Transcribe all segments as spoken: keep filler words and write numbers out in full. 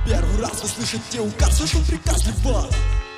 Первый раз вы слышите указ, слышал приказ для вас.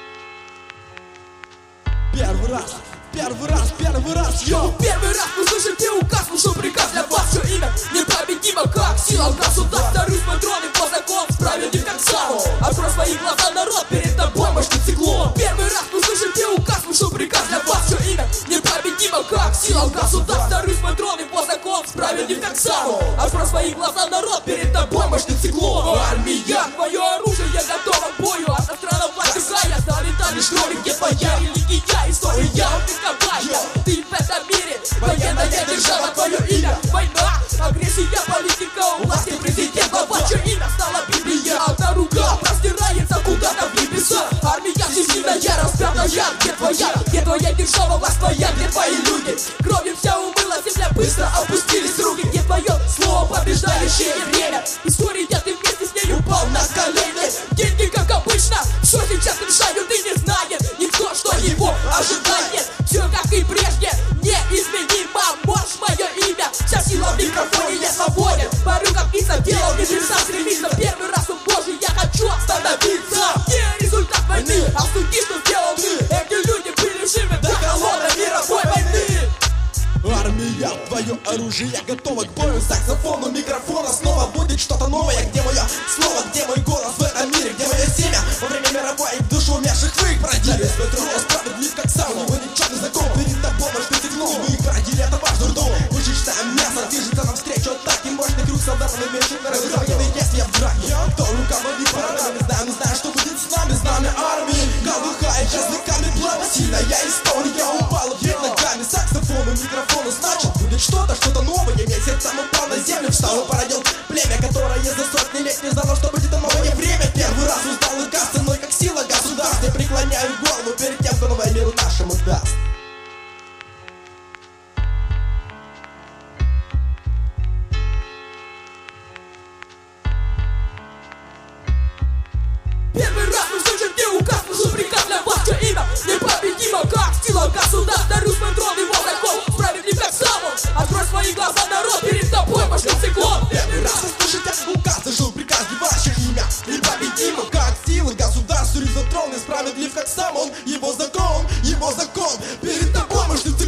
Первый раз, первый раз, первый раз, йоу. Первый раз вы слышите указ, слышал приказ для вас. Все имя непобедимо, как сила государства. Второй троны по закону, справедлив как сало. Открой свои глаза, народ, перед тобой мощный циклон. Первый раз вы слышите указ, слышал приказ для вас. Все имя непобедимо, как сила государства. Второй троны по закону, справедлив как сало. Открой свои глаза, народ, перед тобой мощный циклон. Армия, твое оружие готово к бою. Автострана власть другая, стали шторы, где твоя религия, история, вековая. Ты в этом мире, военная держава, твое имя, война, агрессия, политика, власти, президент, глава, чье имя стала Библия. Одна рука простирается куда-то в небеса. Армия всесильная, распятая, где твоя, где твоя держава, власть твоя, где твои люди? Кровью вся умыла, земля быстро опустились руки, где твое слово, побеждающее время? История, ты вместе с ней упал на колени. Деньги, как обычно, все сейчас решают и не знает никто, что его ожидает. Все как и прежде, неизменимо. Можешь мое имя, вся сила в микрофоне, я свободен. Парю как птица, делал небеса, стремится. Первый раз, о Боже, я хочу остановиться. Не результат войны, а суди, что сделал ты. Эти люди были живы до холодной мировой войны. Армия, твое оружие готово к бою. Саксофону, микрофона, снова будет что-то новое. Где мое слово, где мой голос в этом мире? Где мое семя во время мировой в душу умерших вы их бродили? Свой труд справедлив как сам, его никчемный закон. Перед тобой мощный циклон, мы их родили, это ваш дурдом. Мы читаем мясо, движется навстречу атаки. Мощный круг солдат, мы мечем на разрыванные действия в драке. Кто руководит парадами, знаем, не знаю, что будет с нами. Знамя армии, колыхает языками пламя. Сильная история упала вверх ногами. Саксофону, микрофону, значит будет что-то, что-то новое. Имеет сердце, упал на землю, встал и породил племя, которое за сотни лет не знало, что будет новое время. Первый раз узнал указ, ценой как сила государства. Я преклоняю голову перед тем, кто новое миру нашему даст. Первый раз вы слышите указ, слышу приказ для вас. Чье имя непобедимо, как сила государства. Дарю свой трон, его закон, справедлив как самон. Открой свои глаза, народ, перед тобой мощный циклон. Первый раз вы слышите указ, слышу приказ для вас. Чье имя непобедимо, как сила государства. За трон и справедлив как сам он, его закон, его закон. Перед тобой мощный